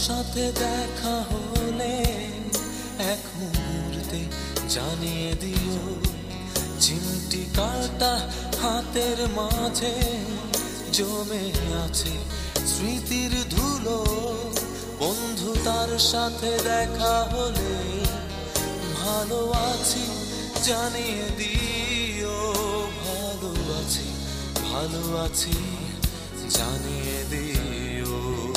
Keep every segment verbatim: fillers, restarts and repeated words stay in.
সাথে দেখা হলে এক মুহূর্তে জানিয়ে দিও, চিমটি কাটা হাতের মাঝে জমে আছে স্মৃতির ধুলো। বন্ধু তার সাথে দেখা হলে ভালো আছি জানিয়ে দিও, ভালো আছি ভালো আছি জানিয়ে দিও।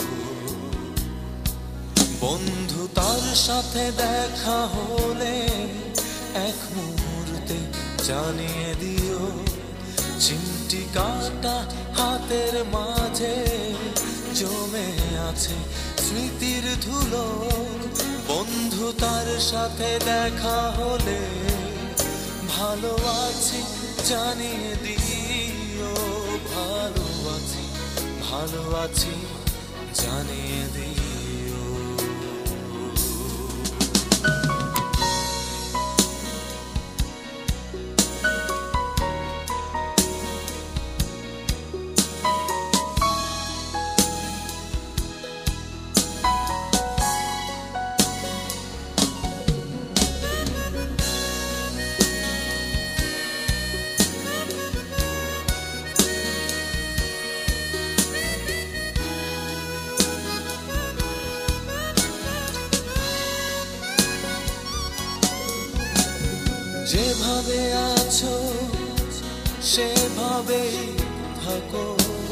বন্ধু তার সাথে দেখা হলে এক মুহূর্তে জানিয়ে দিও, চিমটি কাটা হাতের মাঝে জমে আছে স্মৃতির ধুলো। বন্ধু তার সাথে দেখা হলে ভালো আছি জানিয়ে দিও, ভালো আছি ভালো আছি জানিয়ে দিও। যেভাবে আছো সেভাবেই থাকো,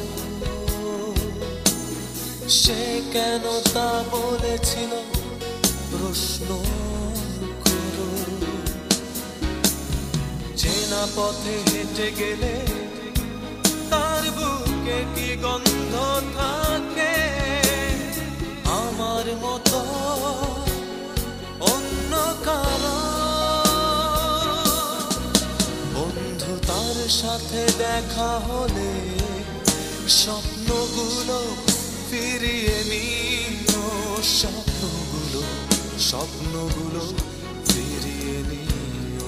সে কেন তা বলেছিল প্রশ্ন করো। চেনা পথে হেঁটে গেলে তার বুকে কি গন্ধ থাকে, আমার মতো অন্য কারো। তার সাথে দেখা হলে স্বপ্নগুলো ফিরিয়ে নিও, স্বপ্নগুলো স্বপ্নগুলো ফিরিয়ে নিও।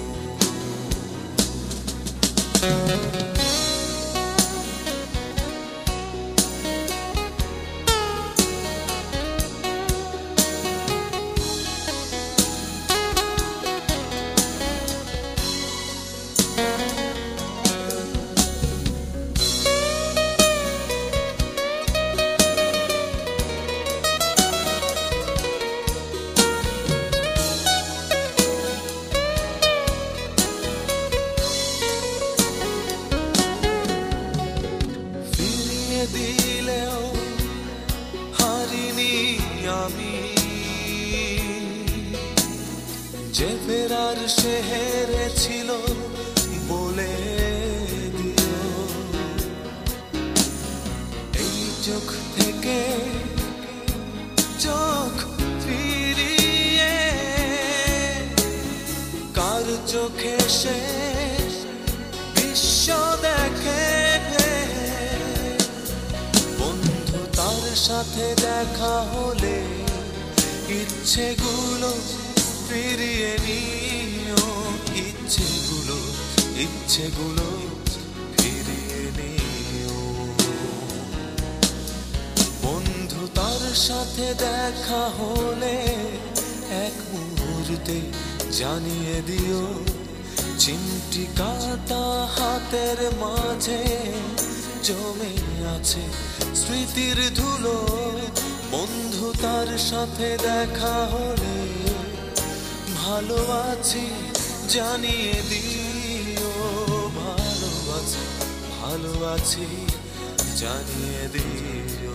দিলেও হারিনি আমি, যে ফেরার সে হেরেছিল বলে দিও। এই চোখ থেকে চোখ ফিরিয়ে কার চোখে সে বিশ্ব দেখে। সাথে দেখা হলে ইচ্ছেগুলো ফিরিয়ে নিও, ইচ্ছেগুলো ইচ্ছেগুলো ফিরিয়ে নিও। বন্ধু তার সাথে দেখা হলে এক মুহূর্তে জানিয়ে দিও, চিমটি কাটা হাতের মাঝে জমে আছে স্মৃতির ধুলো। বন্ধু তার সাথে দেখা হলে ভালো আছি জানিয়ে দিও, ভালো আছি ভালো আছি জানিয়ে দিও।